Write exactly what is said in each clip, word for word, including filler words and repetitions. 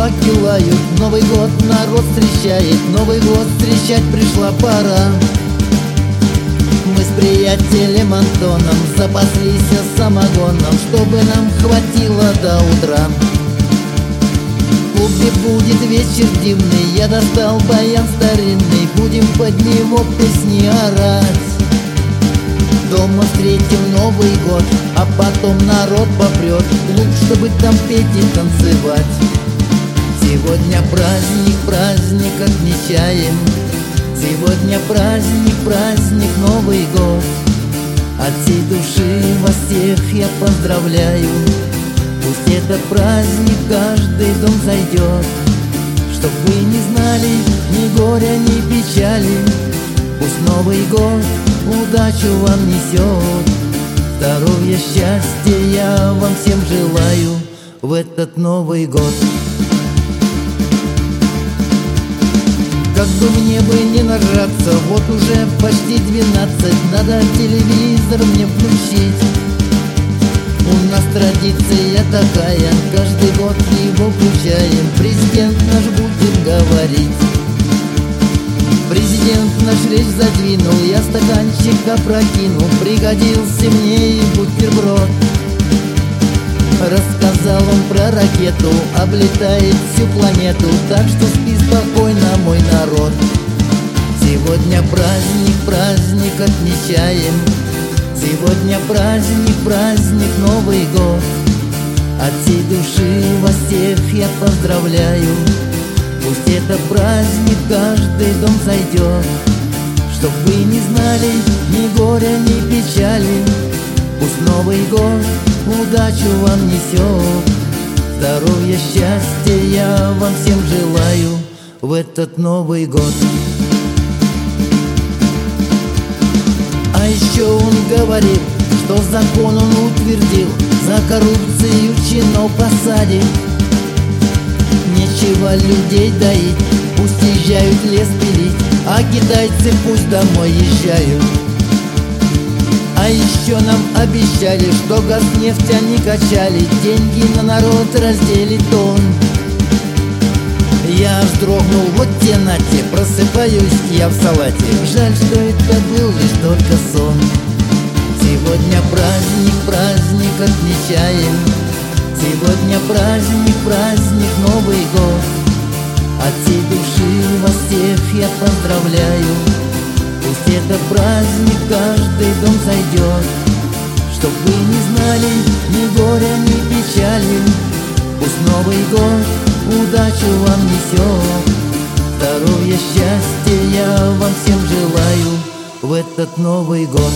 факелы лают, Новый год народ встречает, Новый год встречать пришла пора. Мы с приятелем Антоном запаслись самогоном, чтобы нам хватило до утра. В клубе будет вечер дивный, я достал баян старинный, будем под него песни орать. Дома встретим Новый год, а потом народ попрет в клуб, чтобы там петь и танцевать. Сегодня праздник, праздник отмечаем, сегодня праздник, праздник Новый год. От всей души вас всех я поздравляю, пусть этот праздник в каждый дом зайдет. Чтоб вы не знали ни горя, ни печали, пусть Новый год удачу вам несет. Здоровья, счастья я вам всем желаю в этот Новый год. Как бы мне бы не нажраться, вот уже почти двенадцать, надо телевизор мне включить. У нас традиция такая, каждый год его включаем, президент наш будет говорить. Президент наш речь задвинул, я стаканчик опрокинул, пригодился мне и бутерброд. Рассказал он про ракету, облетает всю планету, так что спи спокойно, мой народ. Сегодня праздник, праздник отмечаем, сегодня праздник, праздник Новый год. От всей души вас всех я поздравляю, пусть это праздник в каждый дом зайдет. Чтоб вы не знали ни горя, ни печали, пусть Новый год удачу вам несет. Здоровья, счастья я вам всем желаю в этот Новый год. А еще он говорил, что закон он утвердил, за коррупцию чинов посадит. Нечего людей доить, пусть езжают лес пилить, а китайцы пусть домой езжают. А еще нам обещали, что Газнефть они качали, деньги на народ разделит он. Я вздрогнул, вот те на те, просыпаюсь я в салате. Жаль, что это был лишь только сон. Сегодня праздник, праздник отмечаем, сегодня праздник, праздник Новый год. От всей души вас всех я поздравляю, пусть это праздник в каждый дом зайдет. Чтоб вы не знали ни горя, ни печали, пусть Новый год удачу вам несет. Здоровья, счастья я вам всем желаю в этот Новый год.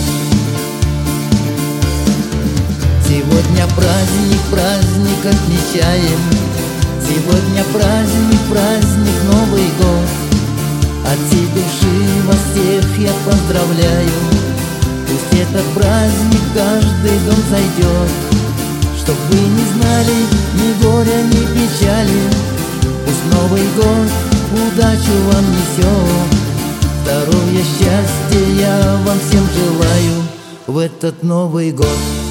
Сегодня праздник, праздник отмечаем, сегодня праздник, праздник Новый год. От всей души вас всех я поздравляю, пусть этот праздник в каждый дом зайдет. Чтоб вы не знали ни горя, ни печали, пусть Новый год удачу вам несет. Здоровья, счастья я вам всем желаю в этот Новый год.